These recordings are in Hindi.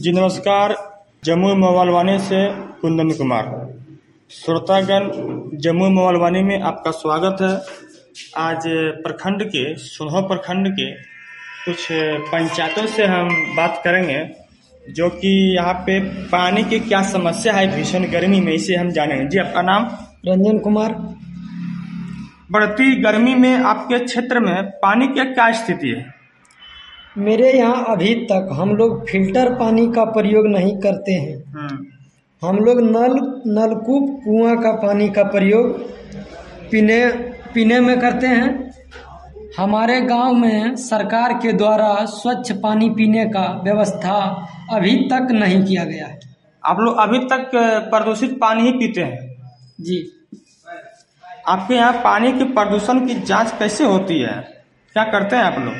जी नमस्कार। जमुई मोबाइल से कुंदन कुमार। श्रोतागण, जमुई मोबाइल में आपका स्वागत है। आज प्रखंड के सुनहो प्रखंड के कुछ पंचायतों से हम बात करेंगे जो कि यहाँ पे पानी की क्या समस्या है भीषण गर्मी में, इसे हम जानेंगे। जी आपका नाम? रंजन कुमार। बढ़ती गर्मी में आपके क्षेत्र में पानी की क्या स्थिति है? मेरे यहाँ अभी तक हम लोग फिल्टर पानी का प्रयोग नहीं करते हैं। हम लोग नलकूप कुआं का पानी का प्रयोग पीने में करते हैं। हमारे गांव में सरकार के द्वारा स्वच्छ पानी पीने का व्यवस्था अभी तक नहीं किया गया है। आप लोग अभी तक प्रदूषित पानी ही पीते हैं? जी। आपके यहाँ पानी के प्रदूषण की जांच कैसे होती है, क्या करते हैं आप लोग?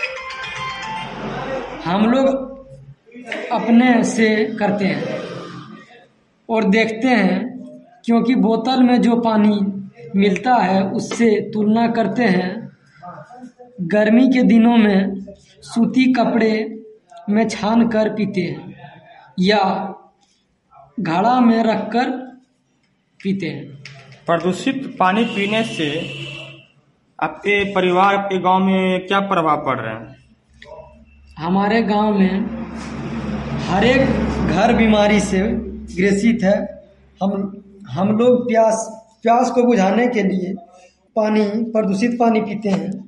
हम लोग अपने से करते हैं और देखते हैं, क्योंकि बोतल में जो पानी मिलता है उससे तुलना करते हैं। गर्मी के दिनों में सूती कपड़े में छान कर पीते हैं या घड़ा में रखकर पीते हैं। प्रदूषित पानी पीने से आपके परिवार, आपके गांव में क्या प्रभाव पड़ रहे हैं? हमारे गांव में हर एक घर बीमारी से ग्रसित है। हम लोग प्यास को बुझाने के लिए प्रदूषित पानी पीते हैं।